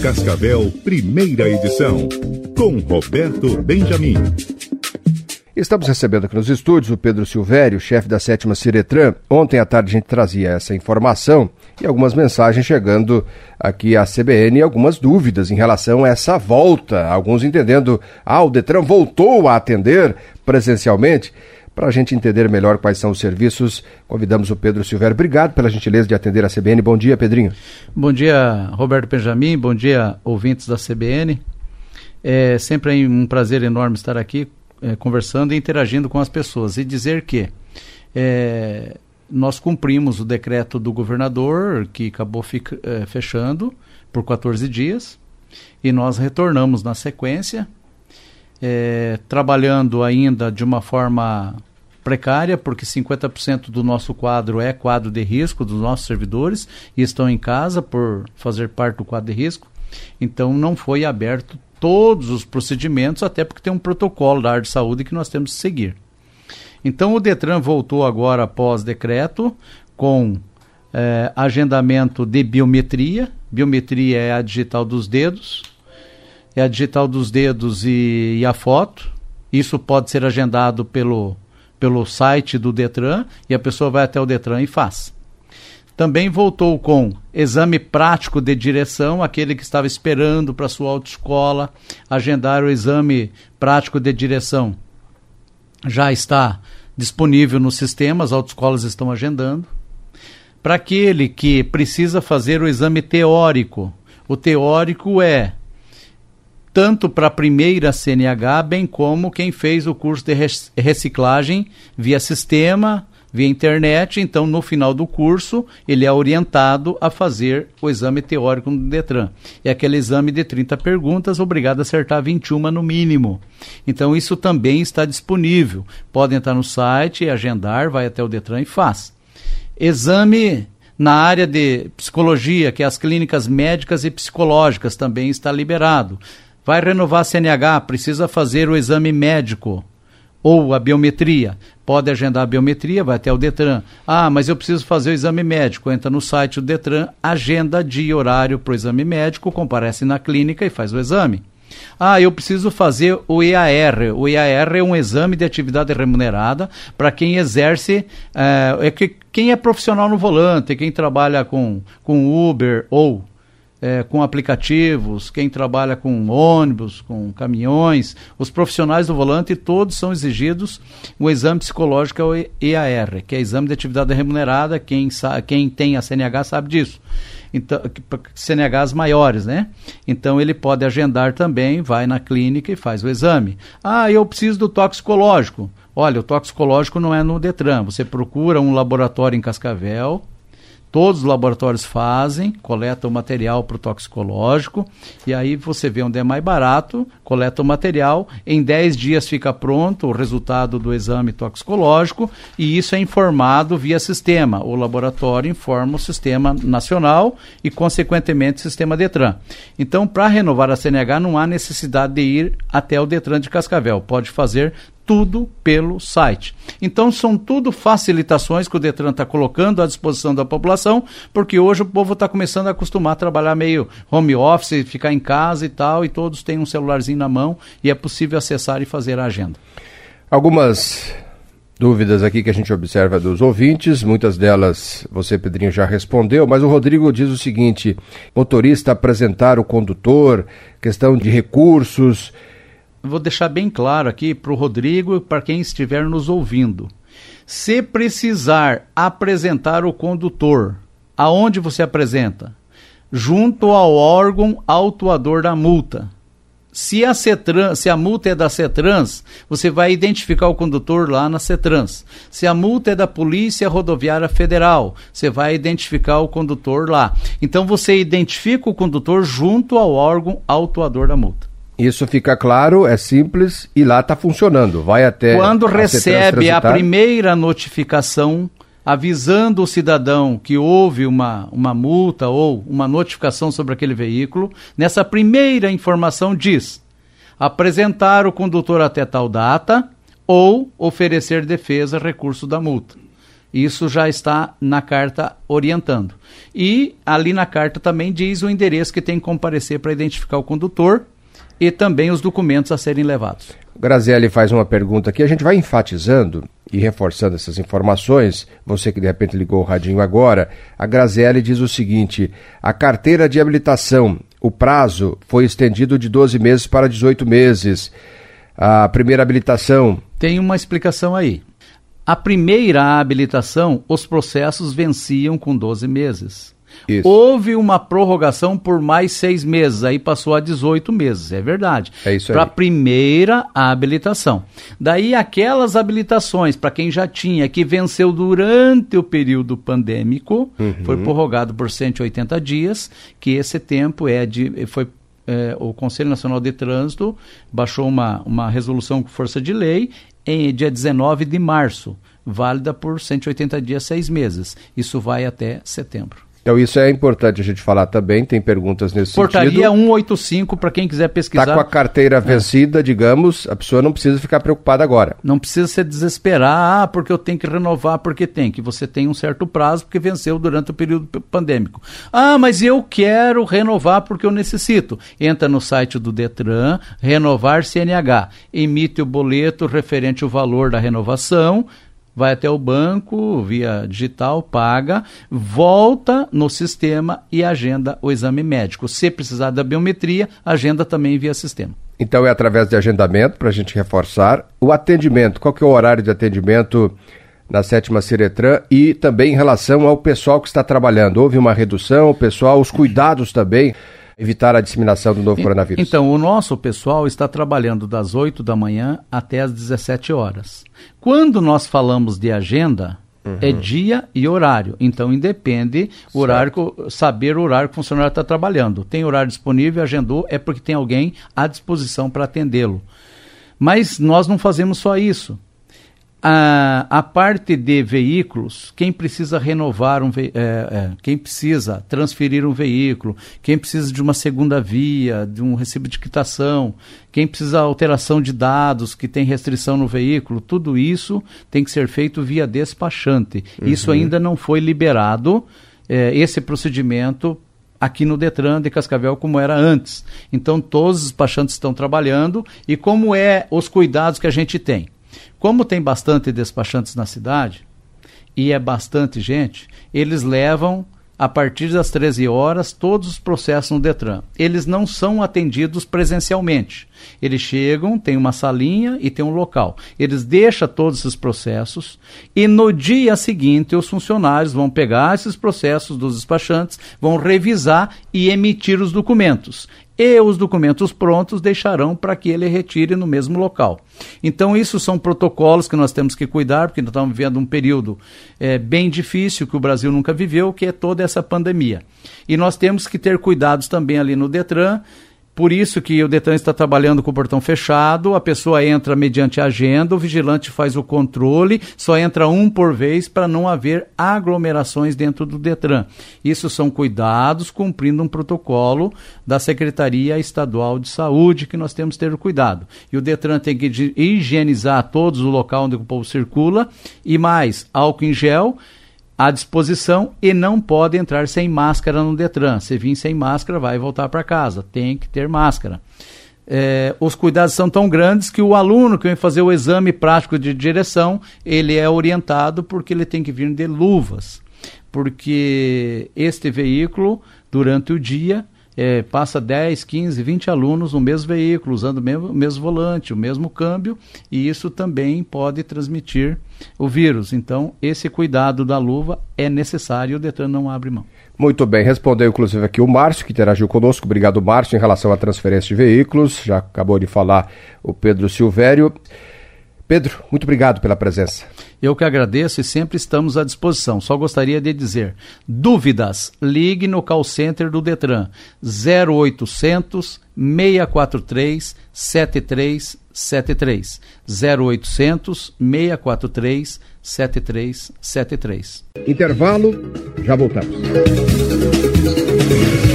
Cascavel, primeira edição, com Roberto Benjamin. Estamos recebendo aqui nos estúdios o Pedro Silvério, chefe da 7ª Ciretran. Ontem à tarde a gente trazia essa informação e algumas mensagens chegando aqui à CBN e algumas dúvidas em relação a essa volta. Alguns entendendo, o Detran voltou a atender presencialmente. Para a gente entender melhor quais são os serviços, convidamos o Pedro Silvério. Obrigado pela gentileza de atender a CBN. Bom dia, Pedrinho. Bom dia, Roberto Benjamin. Bom dia, ouvintes da CBN. É sempre um prazer enorme estar aqui conversando e interagindo com as pessoas. E dizer que nós cumprimos o decreto do governador, que acabou fechando por 14 dias, e nós retornamos na sequência, trabalhando ainda de uma forma precária, porque 50% do nosso quadro é quadro de risco dos nossos servidores e estão em casa por fazer parte do quadro de risco. Então não foi aberto todos os procedimentos, até porque tem um protocolo da área de saúde que nós temos que seguir. Então o Detran voltou agora após decreto com agendamento de biometria. Biometria é a digital dos dedos. É a digital dos dedos e a foto. Isso pode ser agendado pelo site do Detran e a pessoa vai até o Detran e faz. Também voltou com exame prático de direção, aquele que estava esperando para sua autoescola agendar o exame prático de direção. Já está disponível no sistema, as autoescolas estão agendando. Para aquele que precisa fazer o exame teórico, o teórico é tanto para a primeira CNH, bem como quem fez o curso de reciclagem via sistema, via internet. Então, no final do curso, ele é orientado a fazer o exame teórico no Detran. É aquele exame de 30 perguntas, obrigado a acertar 21 no mínimo. Então, isso também está disponível. Podem entrar no site, agendar, vai até o Detran e faz. Exame na área de psicologia, que é as clínicas médicas e psicológicas, também está liberado. Vai renovar a CNH, precisa fazer o exame médico ou a biometria. Pode agendar a biometria, vai até o Detran. Mas eu preciso fazer o exame médico. Entra no site do Detran, agenda dia e horário para o exame médico, comparece na clínica e faz o exame. Eu preciso fazer o EAR. O EAR é um exame de atividade remunerada para quem exerce, quem é profissional no volante, quem trabalha com Uber ou com aplicativos, quem trabalha com ônibus, com caminhões, os profissionais do volante, todos são exigidos o exame psicológico, é o EAR, que é exame de atividade remunerada. Quem tem a CNH sabe disso. Então, CNHs maiores, né? Então ele pode agendar também, vai na clínica e faz o exame. Eu preciso do toxicológico. Olha, o toxicológico não é no Detran, você procura um laboratório em Cascavel. Todos os laboratórios fazem, coletam o material para o toxicológico, e aí você vê onde é mais barato, coleta o material, em 10 dias fica pronto o resultado do exame toxicológico, e isso é informado via sistema. O laboratório informa o sistema nacional e, consequentemente, o sistema Detran. Então, para renovar a CNH, não há necessidade de ir até o Detran de Cascavel, pode fazer tudo pelo site. Então são tudo facilitações que o Detran está colocando à disposição da população, porque hoje o povo está começando a acostumar a trabalhar meio home office, ficar em casa e tal, e todos têm um celularzinho na mão e é possível acessar e fazer a agenda. Algumas dúvidas aqui que a gente observa dos ouvintes, muitas delas você, Pedrinho, já respondeu, mas o Rodrigo diz o seguinte: motorista apresentar o condutor, questão de recursos. Vou deixar bem claro aqui para o Rodrigo e para quem estiver nos ouvindo. Se precisar apresentar o condutor, aonde você apresenta? Junto ao órgão autuador da multa. Se a multa é da CETRANS, você vai identificar o condutor lá na CETRANS. Se a multa é da Polícia Rodoviária Federal, você vai identificar o condutor lá. Então você identifica o condutor junto ao órgão autuador da multa. Isso fica claro, é simples e lá está funcionando. Vai até quando recebe a primeira notificação avisando o cidadão que houve uma multa ou uma notificação sobre aquele veículo, nessa primeira informação diz: apresentar o condutor até tal data ou oferecer defesa, recurso da multa. Isso já está na carta orientando. E ali na carta também diz o endereço que tem que comparecer para identificar o condutor e também os documentos a serem levados. Graziele faz uma pergunta aqui, a gente vai enfatizando e reforçando essas informações. Você que de repente ligou o radinho agora, a Graziele diz o seguinte: a carteira de habilitação, o prazo foi estendido de 12 meses para 18 meses. A primeira habilitação... Tem uma explicação aí. A primeira habilitação, os processos venciam com 12 meses. Isso. Houve uma prorrogação por mais 6 meses, aí passou a 18 meses, é verdade. É isso aí. Para a primeira habilitação. Daí aquelas habilitações, para quem já tinha, que venceu durante o período pandêmico, foi prorrogado por 180 dias, que esse tempo o Conselho Nacional de Trânsito baixou uma resolução com força de lei em dia 19 de março, válida por 180 dias, 6 meses. Isso vai até setembro. Então isso é importante a gente falar também, tem perguntas nesse Portaria sentido. Portaria 185, para quem quiser pesquisar. Está com a carteira vencida, digamos, a pessoa não precisa ficar preocupada agora. Não precisa se desesperar, porque eu tenho que renovar, porque tem, que você tem um certo prazo, porque venceu durante o período pandêmico. Mas eu quero renovar porque eu necessito. Entra no site do Detran, renovar CNH, emite o boleto referente ao valor da renovação, vai até o banco, via digital, paga, volta no sistema e agenda o exame médico. Se precisar da biometria, agenda também via sistema. Então é através de agendamento, para a gente reforçar. O atendimento, qual que é o horário de atendimento na 7ª Ciretran e também em relação ao pessoal que está trabalhando? Houve uma redução, o pessoal, os cuidados também, evitar a disseminação do novo coronavírus. Então, o nosso pessoal está trabalhando das 8 da manhã até as 17 horas. Quando nós falamos de agenda, é dia e horário. Então, independe o horário, saber o horário que o funcionário está trabalhando. Tem horário disponível, agendou, é porque tem alguém à disposição para atendê-lo. Mas nós não fazemos só isso. A parte de veículos, quem precisa renovar quem precisa transferir um veículo, quem precisa de uma segunda via, de um recibo de quitação, quem precisa alteração de dados, que tem restrição no veículo, tudo isso tem que ser feito via despachante. Isso ainda não foi liberado, esse procedimento aqui no Detran de Cascavel como era antes. Então todos os despachantes estão trabalhando e como os cuidados que a gente tem. Como tem bastante despachantes na cidade, e é bastante gente, eles levam, a partir das 13 horas, todos os processos no Detran. Eles não são atendidos presencialmente. Eles chegam, tem uma salinha e tem um local. Eles deixam todos esses processos e no dia seguinte os funcionários vão pegar esses processos dos despachantes, vão revisar e emitir os documentos. E os documentos prontos deixarão para que ele retire no mesmo local. Então, isso são protocolos que nós temos que cuidar, porque nós estamos vivendo um período bem difícil, que o Brasil nunca viveu, que é toda essa pandemia. E nós temos que ter cuidados também ali no Detran. Por isso que o Detran está trabalhando com o portão fechado, a pessoa entra mediante agenda, o vigilante faz o controle, só entra um por vez para não haver aglomerações dentro do Detran. Isso são cuidados cumprindo um protocolo da Secretaria Estadual de Saúde que nós temos que ter cuidado. E o Detran tem que higienizar todos o local onde o povo circula e mais, álcool em gel à disposição e não pode entrar sem máscara no Detran. Se vir sem máscara, vai voltar para casa. Tem que ter máscara. Os cuidados são tão grandes que o aluno que vem fazer o exame prático de direção, ele é orientado porque ele tem que vir de luvas. Porque este veículo, durante o dia, passa 10, 15, 20 alunos no mesmo veículo, usando o mesmo volante, o mesmo câmbio, e isso também pode transmitir o vírus. Então, esse cuidado da luva é necessário e o Detran não abre mão. Muito bem, respondeu inclusive aqui o Márcio, que interagiu conosco. Obrigado, Márcio, em relação à transferência de veículos. Já acabou de falar o Pedro Silvério. Pedro, muito obrigado pela presença. Eu que agradeço e sempre estamos à disposição. Só gostaria de dizer, dúvidas, ligue no call center do Detran, 0800 643 7373, 0800 643 7373. Intervalo, já voltamos.